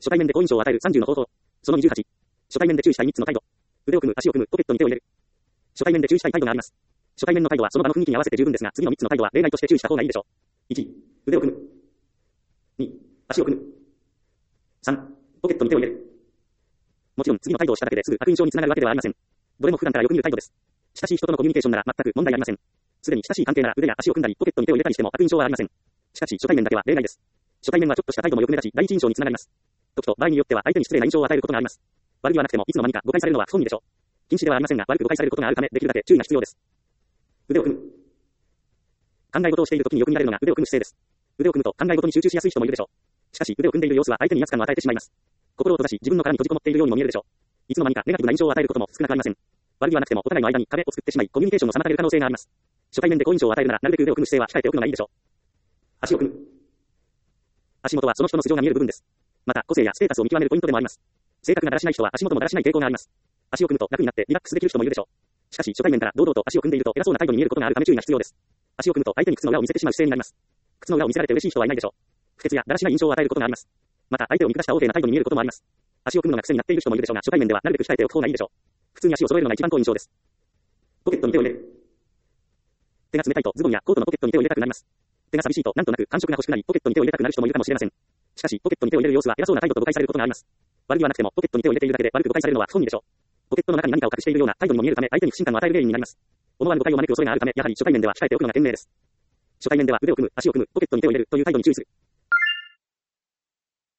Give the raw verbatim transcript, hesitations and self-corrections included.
初対面で好印象を与えるさんじゅうの方法。そのにじゅうはち。初対面で注意したいみっつの態度。腕を組む、足を組む、ポケットに手を入れる。初対面で注意したい態度があります。初対面の態度はその場の雰囲気に合わせて十分ですが、次のみっつの態度は例外として注意した方がいいでしょう。いち、腕を組む。に、足を組む。さん、ポケットに手を入れる。もちろん次の態度をしただけですぐ悪印象につながるわけではありません。どれも普段からよく見る態度です。親しい人とのコミュニケーションなら全く問題ありません。すでに親しい関係なら腕や足を組んだりポケットに手を入れたりしても悪印象はありません。しかし初対面だけは例外です。初対面はちょっとした態度もよく目立ち第一印象につながります。時と場合によっては相手に失礼な印象を与えることがあります。悪気はなくてもいつの間にか誤解されるのは不本意でしょう。禁止ではありませんが悪く誤解されることがあるためできるだけ注意が必要です。腕を組む。考え事をしているときによく見られるのが腕を組む姿勢です。腕を組むと考え事に集中しやすい人もいるでしょう。しかし腕を組んでいる様子は相手に威圧感を与えてしまいます。心を閉ざし自分の殻に閉じこもっているようにも見えるでしょう。いつの間にかネガティブな印象を与えることも少なくありません。悪気はなくてもお互いの間に壁を作ってしまいコミュニケーションを妨げる可能性があります。初対面で好印象を与えるならなるべく腕を組む姿勢は控えておくのがいいでしょう。足を組む。足元はその人の素性が見える部分です。また個性やステータスを見極めるポイントでもあります。性格がだらしない人は足元もだらしない傾向があります。足を組むと楽になってリラックスできる人もいるでしょう。しかし初対面から堂々と足を組んでいると偉そうな態度に見えることがあるため注意が必要です。足を組むと相手に靴の裏を見せてしまう姿勢になります。靴の裏を見せられて嬉しい人はいないでしょう。不潔やだらしない印象を与えることがあります。また相手を見下した横柄な態度に見えることもあります。足を組むのが癖になっている人もいるでしょうが初対面ではなるべく控えておく方がいいでしょう。普通に足を揃えるのが一番好印象です。ポケットに手を入れる。手が冷たいとズボンやコートのポケットに手を入れたくなります。手が寂しいとなんとなく感触が欲しくなりポケットに手を入れたくなる人もいるかもしれません。しかしポケットに手を入れる様子は偉そうな態度と誤解されることがあります。悪気はなくてもポケットに手を入れているだけで悪く誤解されるのは不本意でしょう。ポケットの中に何かを隠しているような態度にも見えるため相手に不信感を与える原因になります。思わぬ誤解を招く恐れがあるためやはり初対面では控えておくのが賢明です。初対面では腕を組む、足を組む、ポケットに手を入れるという態度に注意する。